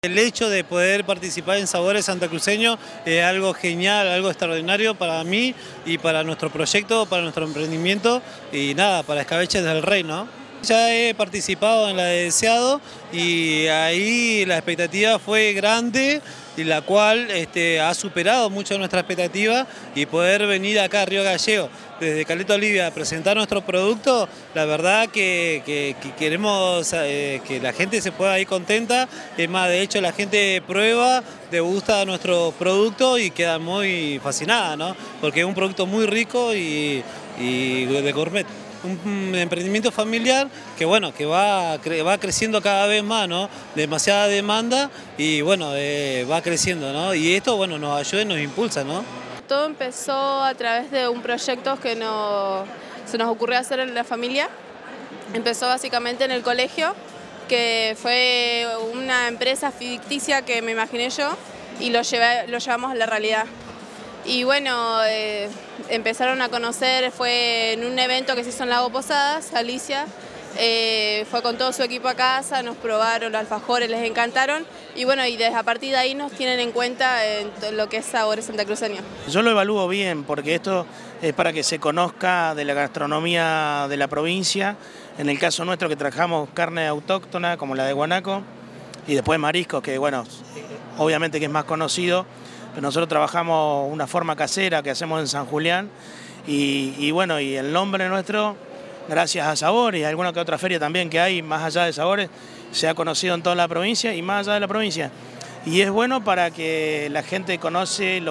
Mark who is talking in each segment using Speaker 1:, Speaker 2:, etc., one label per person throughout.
Speaker 1: El hecho de poder participar en Sabores Santacruceños es algo genial, algo extraordinario para mí y para nuestro proyecto, para nuestro emprendimiento y nada, para Escabeches del Rey, ¿no? Ya he participado en la de Deseado y ahí la expectativa fue grande y la cual ha superado mucho nuestra expectativa, y poder venir acá a Río Gallegos desde Caleta Olivia a presentar nuestro producto, la verdad que queremos que la gente se pueda ir contenta. Es más, de hecho la gente prueba, degusta nuestro producto y queda muy fascinada, ¿no? Porque es un producto muy rico y de gourmet. Un emprendimiento familiar que bueno, que va creciendo cada vez más, ¿no? Demasiada demanda y bueno, va creciendo, ¿no? Y esto bueno, nos ayuda y nos impulsa, ¿no?
Speaker 2: Todo empezó a través de un proyecto que se nos ocurrió hacer en la familia. Empezó básicamente en el colegio, que fue una empresa ficticia que me imaginé yo y lo llevamos a la realidad. Y bueno, empezaron a conocer, fue en un evento que se hizo en Lago Posadas, Alicia, fue con todo su equipo a casa, nos probaron los alfajores, les encantaron y bueno, y desde a partir de ahí nos tienen en cuenta en lo que es Sabores Santacruceños.
Speaker 3: Yo lo evalúo bien porque esto es para que se conozca de la gastronomía de la provincia. En el caso nuestro, que trabajamos carne autóctona como la de guanaco y después mariscos, que bueno, obviamente que es más conocido. Pero nosotros trabajamos una forma casera que hacemos en San Julián y bueno, y el nombre nuestro, gracias a Sabores y a alguna que otra feria también que hay más allá de Sabores, se ha conocido en toda la provincia y más allá de la provincia. Y es bueno para que la gente conozca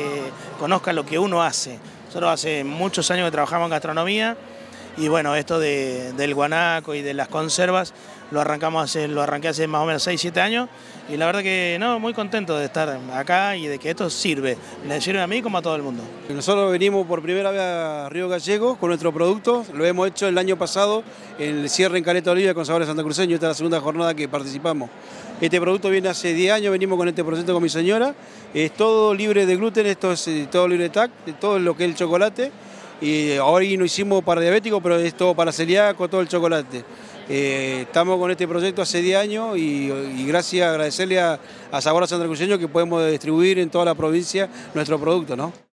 Speaker 3: lo que uno hace. Nosotros hace muchos años que trabajamos en gastronomía y bueno, esto del guanaco y de las conservas lo arranqué hace más o menos 6-7 años y la verdad que no, muy contento de estar acá y de que esto sirve. Le sirve a mí como a todo el mundo.
Speaker 4: Nosotros venimos por primera vez a Río Gallegos con nuestro producto, lo hemos hecho el año pasado en el cierre en Caleta Olivia con Sabores Santacruceños, esta es la segunda jornada que participamos. Este producto viene hace 10 años, venimos con este proyecto con mi señora, es todo libre de gluten, esto es todo libre de TAC, todo lo que es el chocolate. Y hoy no hicimos para diabéticos, pero es todo para celíacos, todo el chocolate. Estamos con este proyecto hace 10 años y gracias, agradecerle a Sabores Santacruceños que podemos distribuir en toda la provincia nuestro producto, ¿no?